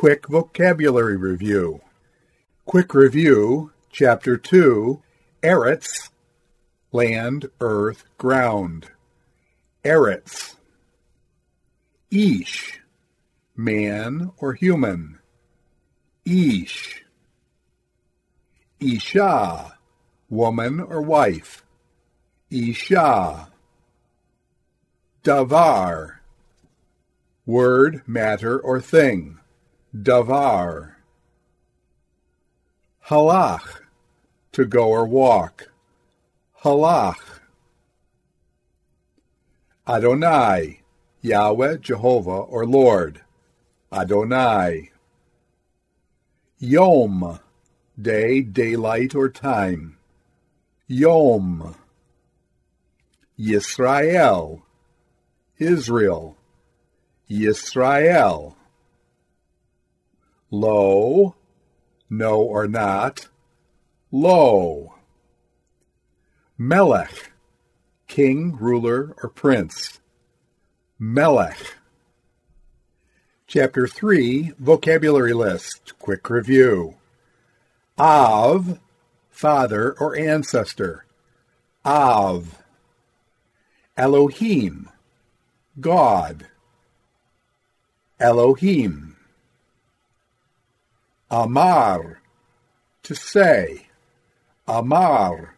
Quick Vocabulary Review. Quick Review, Chapter 2, Eretz, Land, Earth, Ground. Eretz. Ish, man or human. Ish. Isha, woman or wife. Isha. Davar, word, matter, or thing. Davar. Halach, to go or walk. Halach. Adonai, Yahweh, Jehovah, or Lord. Adonai. Yom, day, daylight, or time. Yom. Yisrael, Israel. Yisrael. Lo, no or not. Lo. Melech, king, ruler, or prince. Melech. Chapter 3, Vocabulary List, Quick Review. Av, father or ancestor. Av. Elohim, God. Elohim. Amar, to say. Amar.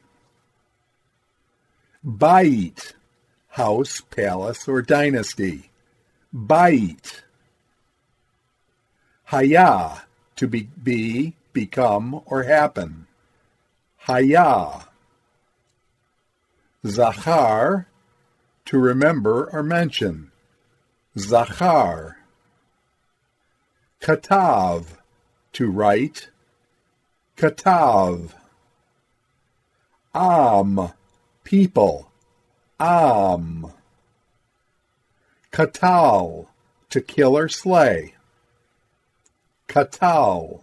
Bait, house, palace, or dynasty. Bait. Haya, to be, become, or happen. Haya. Zachar, to remember or mention. Zachar. Katav, to write. Katav. Am, people. Am. Katal, to kill or slay. Katal.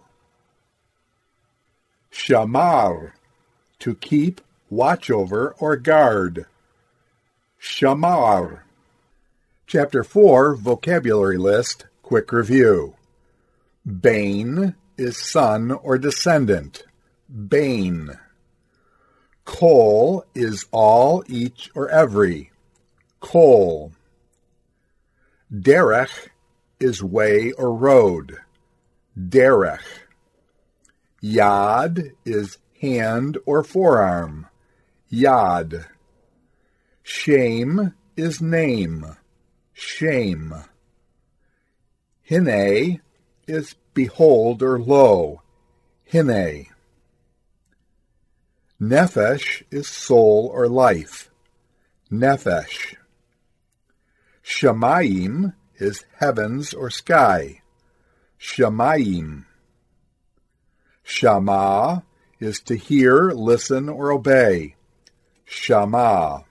Shamar, to keep, watch over, or guard. Shamar. Chapter 4, Vocabulary List, Quick Review. Bane is son or descendant. Bane. Kol is all, each, or every. Kol. Derech is way or road. Derech. Yad is hand or forearm. Yad. Shame is name. Shame. Hine is behold or lo. Hine. Nefesh is soul or life. Nefesh. Shamayim is heavens or sky. Shamayim. Shama is to hear, listen, or obey. Shama.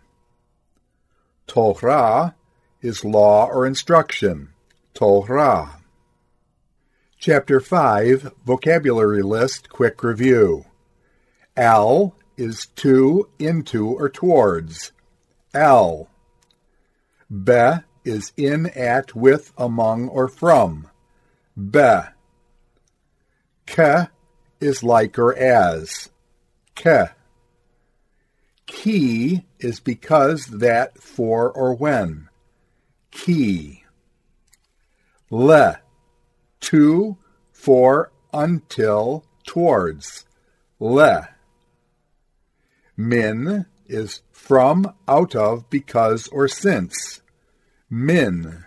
Torah is law or instruction. Torah. Chapter 5, Vocabulary List, Quick Review. Al is to, into, or towards. Al. Be is in, at, with, among, or from. Be. Ke is like or as. Ke. Ki is because, that, for, or when. Ki. Le, to, for, until, towards. Le. Min is from, out of, because, or since. Min.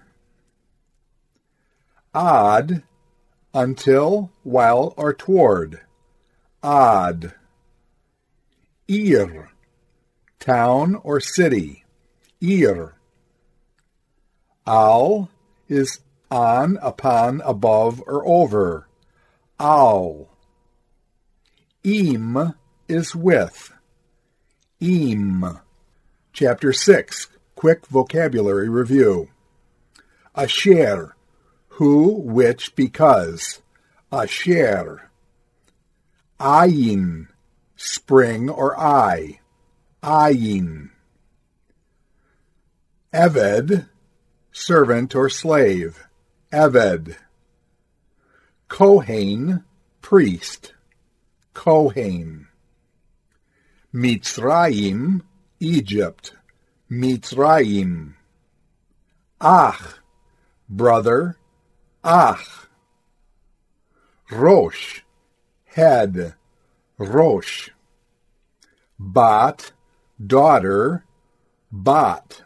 Ad, until, while, or toward. Ad. Ir, town or city. Ir. Al is on, upon, above, or over. Al. Im is with. Im. Chapter 6, Quick Vocabulary Review. Asher, who, which, because. Asher. Ayin, spring or eye. Ayin. Eved, servant or slave. Eved. Kohen, priest. Kohen. Mitzrayim, Egypt. Mitzrayim. Ach, brother. Ach. Rosh, head. Rosh. Bat, daughter. Bat.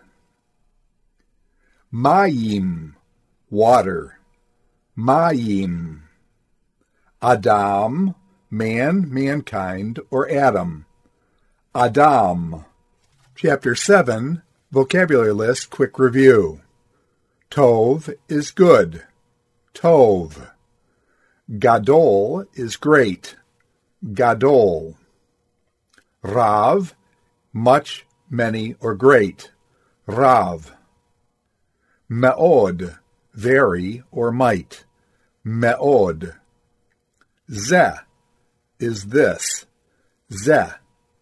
Mayim, water. Mayim. Adam, man, mankind, or Adam. Adam. Chapter 7, Vocabulary List, Quick Review. Tov is good. Tov. Gadol is great. Gadol. Rav, much, many, or great. Rav. Me'od, very, or might. Me'od. Zeh is this. Zeh.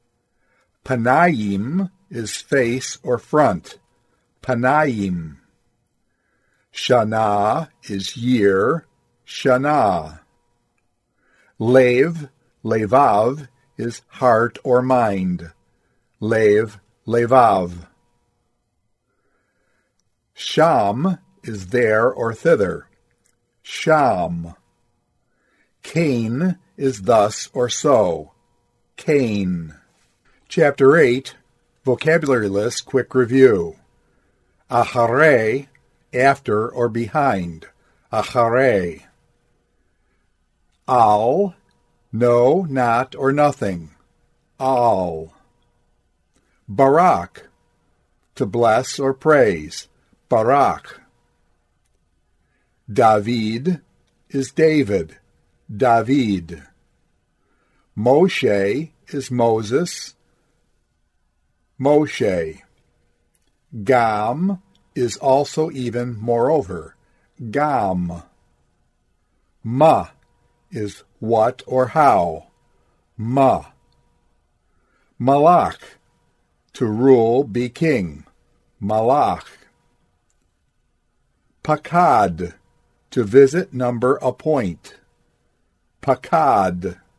Panayim is face or front. Panayim. Shana is year. Shana. Lev, levav, is heart or mind. Lev, levav. Sham is there or thither. Sham. Cain is thus or so. Cain. Chapter 8, Vocabulary List, Quick Review. Acharei, after or behind. Acharei. Al, no, not, or nothing. Al. Barak, to bless or praise. Barak. David is David. David. Moshe is Moses. Moshe. Gam is also even moreover. Gam. Ma is what or how. Ma. Malach, to rule, be king. Malach. Pakad, to visit, number, appoint. Pakad.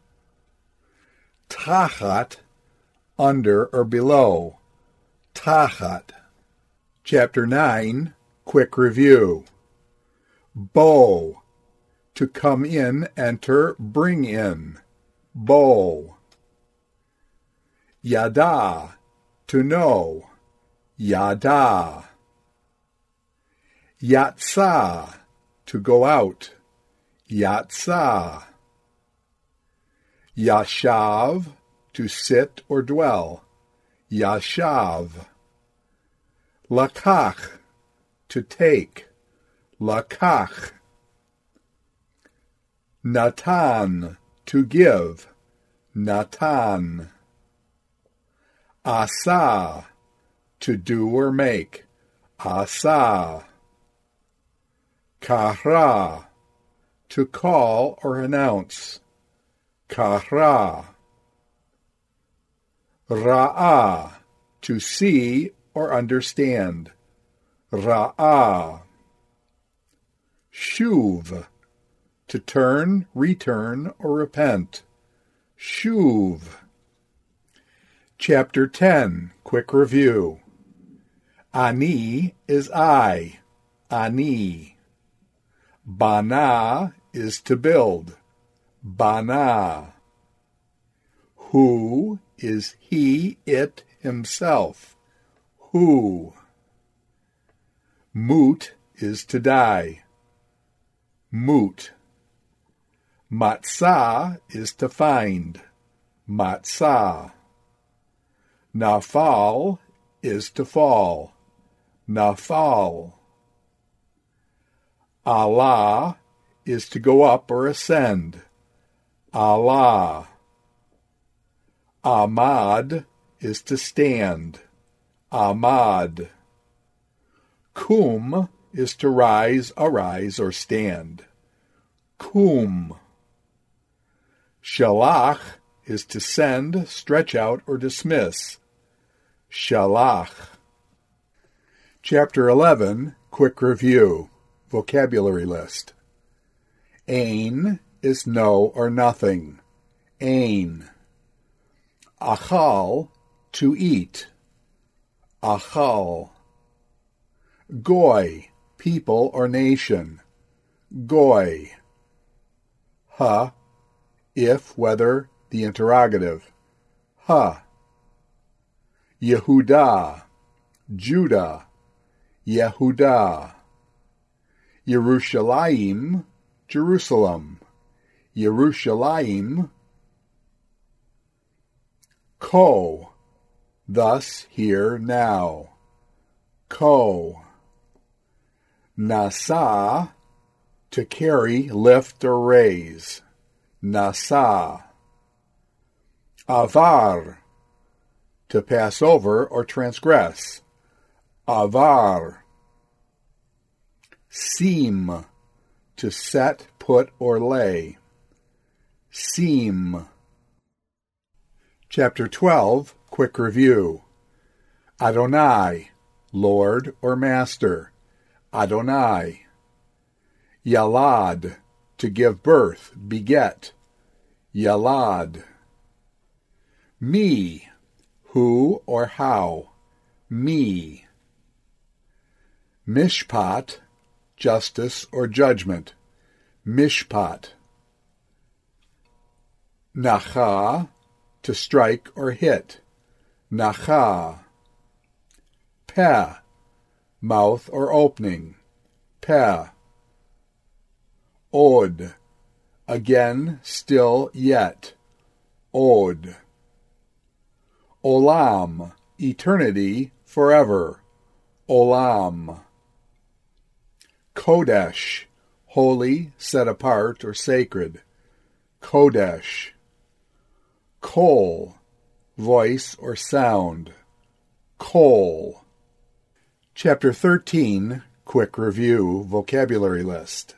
Tachat, under or below. Tachat. Chapter 9, Quick Review. Bo, to come in, enter, bring in. Bo. Yada, to know. Yada. Yatsa, to go out. Yatsa. Yashav, to sit or dwell. Yashav. Lakach, to take. Lakach. Natan, to give. Natan. Asa, to do or make. Asa. Kahra, to call or announce. Kahra. Ra'ah, to see or understand. Ra'ah. Shuv, to turn, return, or repent. Shuv. Chapter 10, Quick Review. Ani is I. Ani. Bana is to build. Bana. Who is he, it, himself. Who. Mut is to die. Mut. Matzah is to find. Matzah. Nafal is to fall. Nafal. Allah is to go up or ascend. Allah. Ahmad is to stand. Ahmad. Kum is to rise, arise, or stand. Kum. Shalach is to send, stretch out, or dismiss. Shalach. Chapter 11, Quick Review. Vocabulary List. Ein is no or nothing. Ein. Achal, to eat. Achal. Goy, people or nation. Goy. Ha, if, whether, the interrogative. Ha. Yehudah, Judah. Yehudah. Yerushalayim, Jerusalem. Yerushalayim. Ko, thus, here, now. Ko. Nasa, to carry, lift, or raise. Nasa. Avar, to pass over or transgress. Avar. Seam, to set, put, or lay. Seam. Chapter 12, quick review. Adonai, Lord or Master. Adonai. Yalad, to give birth, beget. Yalad. Me, who or how. Me. Mishpat, justice or judgment. Mishpat. Nacha, to strike or hit. Nacha. Peh, mouth or opening. Peh. Od, again, still, yet. Od. Olam, eternity, forever. Olam. Kodesh, holy, set apart, or sacred. Kodesh. Kol, voice or sound. Kol. Chapter 13, quick review, vocabulary list.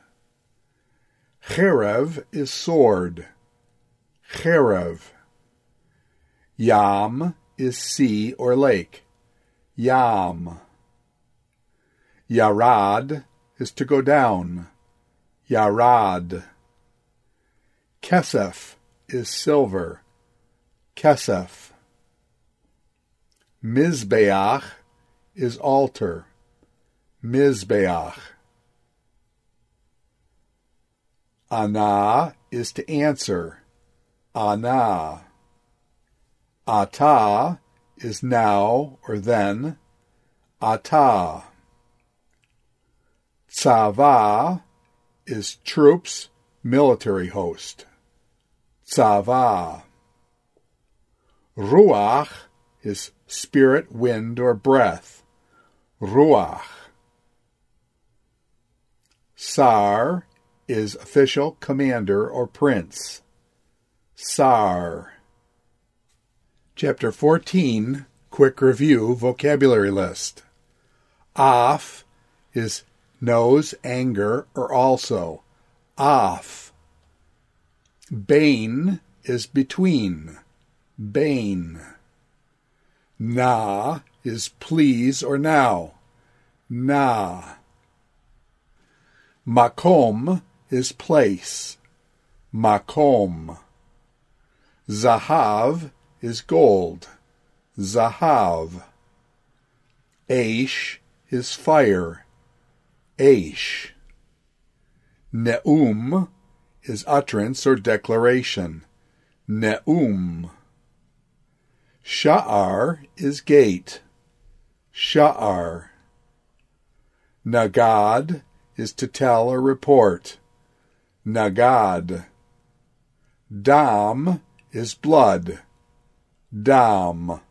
Cherev is sword. Cherev. Yam is sea or lake. Yam. Yarad is to go down. Yarad. Kesef is silver. Kesef. Mizbeach is altar. Mizbeach. Ana is to answer. Ana. Ata is now or then. Ata. Tzava is troops, military host. Tzava. Ruach is spirit, wind, or breath. Ruach. Sar is official, commander, or prince. Sar. Chapter 14, quick review, vocabulary list. Af is nose, anger, or also. Af. Bain is between. Bain. Na is please or now. Na. Makom is place. Makom. Zahav is gold. Zahav. Aish is fire. Aish. Ne'um is utterance or declaration. Ne'um. Sha'ar is gate. Sha'ar. Nagad is to tell or report. Nagad. Dam is blood. Dam.